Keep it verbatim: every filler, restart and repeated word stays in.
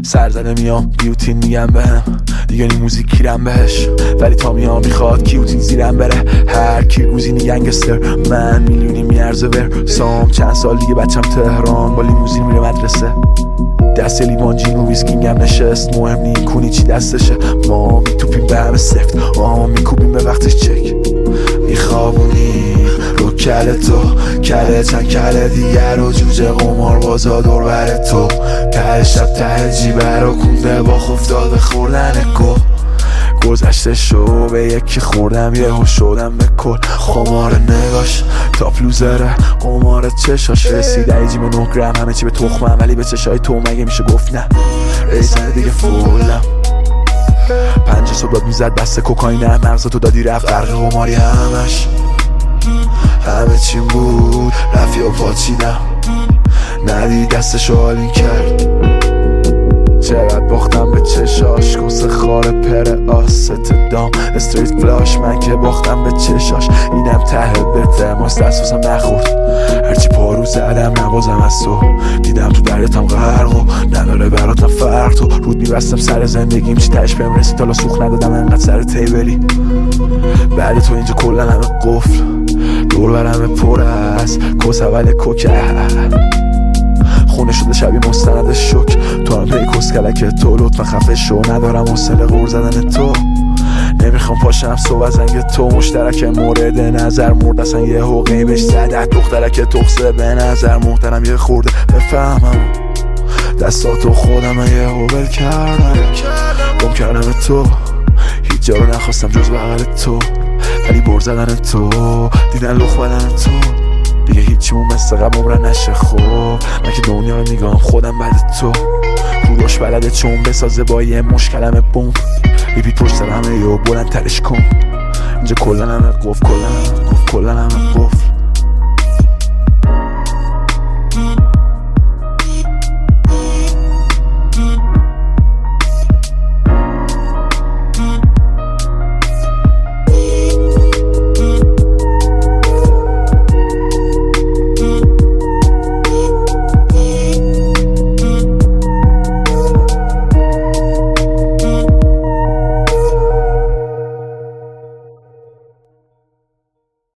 سر زده میام بیوتین میگم بهم دیگه نی موزیک کیرم بهش، ولی تا میام میخواد کیوتین زیرم بره. هر کی گوزینی گنگستر، من میلیونی میارزه ور سام. چند سال دیگه بچم تهران با لیموزین میره مدرسه، دست لیوان جین و ویسکینگم نشست. مهم نی کنی چی دستشه، ما میتوپیم به همه سفت، ما میکوبیم به وقتش چک. میخوابونی رو کل تو، کله چند کله دیگر و جوجه قمار بازا دور بر تو. ته شب ته جیبه رو کونده با خفتاد خوردن گو. گذشته شو به یکی خوردم یهو شدم به کل. خمار نگاش تاپ لوزره، قمار چشاش رسیده ای جیم نه گرم. همه چی به تخمم ولی به چشای تو مگه میشه گفت نه. ریزنه دیگه فولم، پنجه صبح میزد بست کوکاینم. مغزتو دادی رفت غرق قماری همش، همه چیم بود رفی و پاچیدم. ندی دستشو حالین کرد، چقدر باختم به چشاش. کس خار پر آست دام استریت فلاش، من که باختم به چشاش. اینم ته بته ماست اساسم نخورد، هرچی پارو زدم نوازم از تو. دیدم تو دریتم غرق و نداره براتم فرق. تو رود میبستم سر زندگیم چی تش بهم رسید، حالا سوخ ندادم انقدر سر تیبلی. بعد تو اینجا کلن همه قفل، دور برمه پر است کس اول کوکه. خونه شده شبیه مستند شک، تو هم پی کس کلک تو. لطفا خفه شو ندارم حوصله غور زدن تو. نمیخوام پاشم صبح از زنگ تو، مشترک مورد نظر مرد اصلا یه حقی بهش زده. دخترک تخصه به نظر محترم یه خورده بفهمم، دستاتو خودم یه هوبل کردم. گم کردم تو، هیچ جا رو نخواستم جز بغل تو، ولی بر زدن تو دیدن لخ بدن تو. دیگه هیچیمون مثل قبل عمرن نشه خوب، من که دنیا رو میگم خودم بعد تو. کوروش بلده چون بسازه با یه مشکلم بوم. بیبی پشت سر همه یه بلند ترش کن. اینجا کلن همه قف، کلن همه قف، کلن همه قف.